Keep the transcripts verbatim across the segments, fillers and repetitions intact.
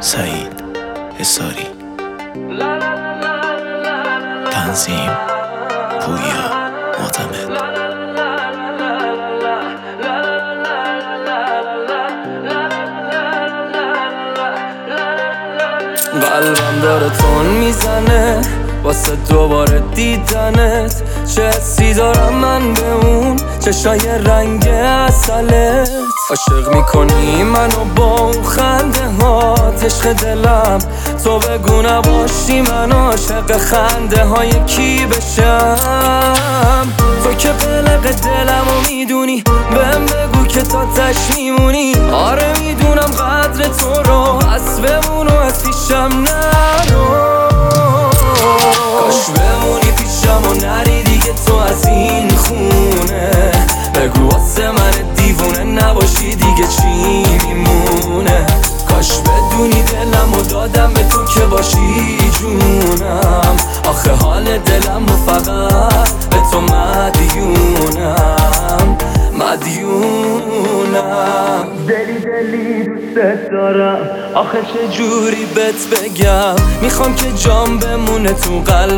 سعید حصاری. تنظیم پویا معتمد. قلبم داره تون میزنه واسه دوباره دیدنت. چه حسی دارم من به اون چشای رنگ اصلت. عاشق میکنی منو با اون خنده ها، عشق دلم تو بگو نباشی من عاشق خنده های کی بشم. تو که قلق دلمو میدونی، بهم بگو که تا تش میمونی. آره میدونم قدر تو رو، از بمون و از پیشم نرو. کاش بمونی پیشم و نری دیگه تو از این خونه. بگو واسه من دیوونه نباشی دیگه چی میمونه. کاش بدونی دلمو دادم به تو که باشی جونم. آخه حال دلم و فقط به تو مدیونم مدیونم. دلی دلی دوست دارم، آخه چه جوری بهت بگم. میخوام که جام بمونه تو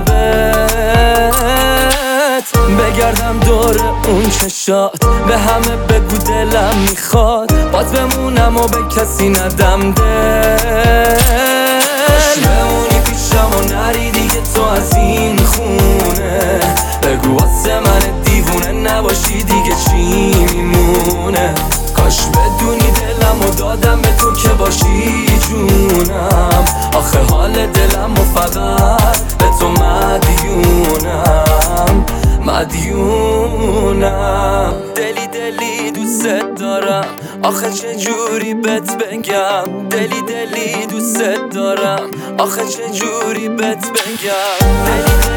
قلبت، بگردم دور اون چشات، به همه بگو دلم میخواد. بات بمونم و به کسی ندم دل. کاش بمونی پیشم و نری دیگه تو از این خونه. بگو واسه من دیوونه نباشی دیگه چی میمونه. کاش بدونی دلمو دادم به تو که باشی جونم. آخه حال دلم و فقط به تو مدیونم مدیونم. دلی دلی دوست دارم، آخه چه جوری بهت بگم. دلی دلی دوست دارم، آخه چه جوری بهت بگم. دلی